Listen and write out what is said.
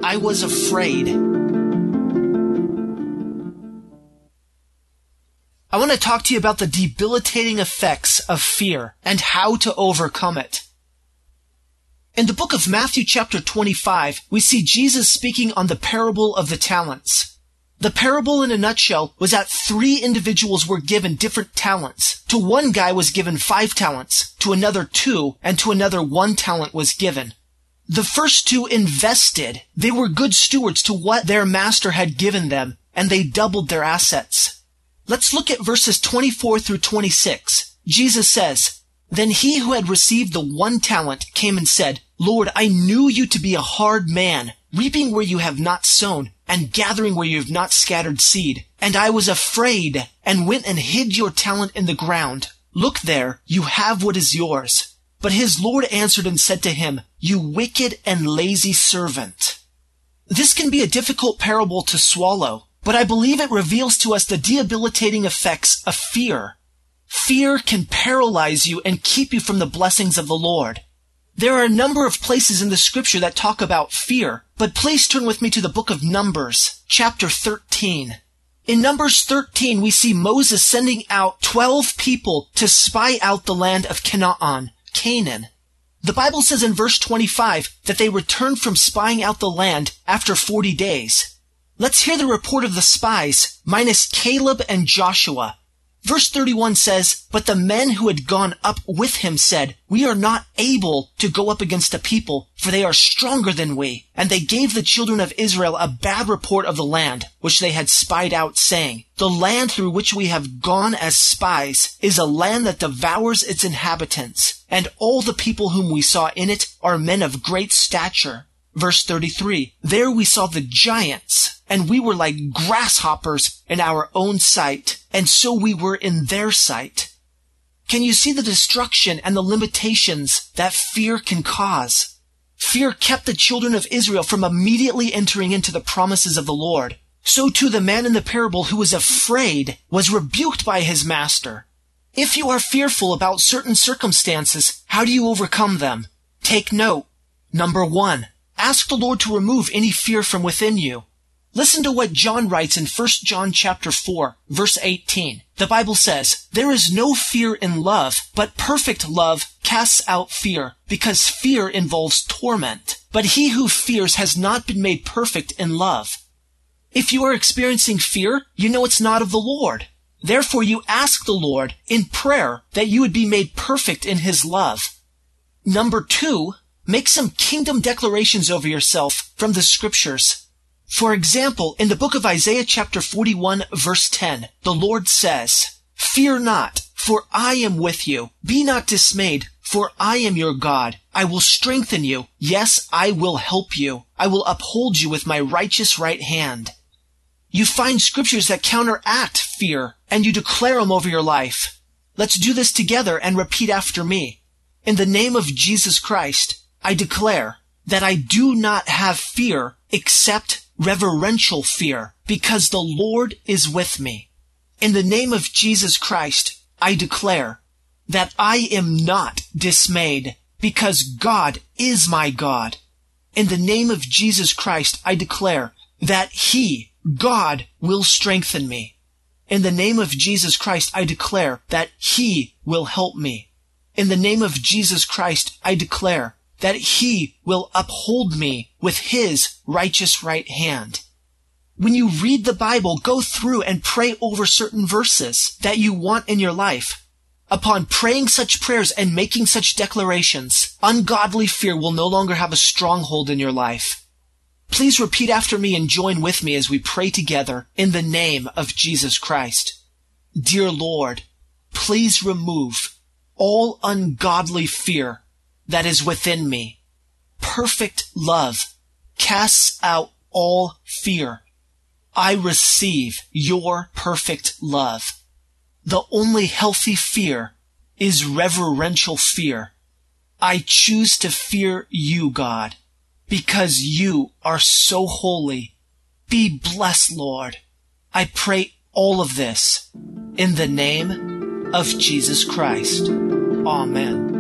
I was afraid. I want to talk to you about the debilitating effects of fear and how to overcome it. In the book of Matthew chapter 25, we see Jesus speaking on the parable of the talents. The parable in a nutshell was that 3 individuals were given different talents. To one guy was given 5 talents, to another 2, and to another 1 talent was given. The first 2 invested. They were good stewards to what their master had given them, and they doubled their assets. Let's look at verses 24 through 26. Jesus says, "Then he who had received the 1 talent came and said, 'Lord, I knew you to be a hard man, reaping where you have not sown, and gathering where you have not scattered seed. And I was afraid, and went and hid your talent in the ground. Look there, you have what is yours.' But his Lord answered and said to him, 'You wicked and lazy servant.'" This can be a difficult parable to swallow, but I believe it reveals to us the debilitating effects of fear. Fear can paralyze you and keep you from the blessings of the Lord. There are a number of places in the scripture that talk about fear, but please turn with me to the book of Numbers, chapter 13. In Numbers 13, we see Moses sending out 12 people to spy out the land of Canaan. The Bible says in verse 25 that they returned from spying out the land after 40 days. Let's hear the report of the spies, minus Caleb and Joshua. Verse 31 says, "But the men who had gone up with him said, 'We are not able to go up against the people, for they are stronger than we.' And they gave the children of Israel a bad report of the land, which they had spied out, saying, 'The land through which we have gone as spies is a land that devours its inhabitants, and all the people whom we saw in it are men of great stature.' Verse 33, "There we saw the giants, and we were like grasshoppers in our own sight, and so we were in their sight." Can you see the destruction and the limitations that fear can cause? Fear kept the children of Israel from immediately entering into the promises of the Lord. So too the man in the parable who was afraid was rebuked by his master. If you are fearful about certain circumstances, how do you overcome them? Take note. Number 1. Ask the Lord to remove any fear from within you. Listen to what John writes in 1 John chapter 4, verse 18. The Bible says, "There is no fear in love, but perfect love casts out fear, because fear involves torment. But he who fears has not been made perfect in love." If you are experiencing fear, you know it's not of the Lord. Therefore, you ask the Lord in prayer that you would be made perfect in his love. Number 2, make some kingdom declarations over yourself from the scriptures. For example, in the book of Isaiah chapter 41, verse 10, the Lord says, "Fear not, for I am with you. Be not dismayed, for I am your God. I will strengthen you. Yes, I will help you. I will uphold you with my righteous right hand." You find scriptures that counteract fear, and you declare them over your life. Let's do this together and repeat after me. In the name of Jesus Christ, I declare that I do not have fear except reverential fear, because the Lord is with me. In the name of Jesus Christ, I declare that I am not dismayed, because God is my God. In the name of Jesus Christ, I declare that He, God, will strengthen me. In the name of Jesus Christ, I declare that He will help me. In the name of Jesus Christ, I declare that He will uphold me with His righteous right hand. When you read the Bible, go through and pray over certain verses that you want in your life. Upon praying such prayers and making such declarations, ungodly fear will no longer have a stronghold in your life. Please repeat after me and join with me as we pray together in the name of Jesus Christ. Dear Lord, please remove all ungodly fear that is within me. Perfect love casts out all fear. I receive your perfect love. The only healthy fear is reverential fear. I choose to fear you, God, because you are so holy. Be blessed, Lord. I pray all of this in the name of Jesus Christ. Amen.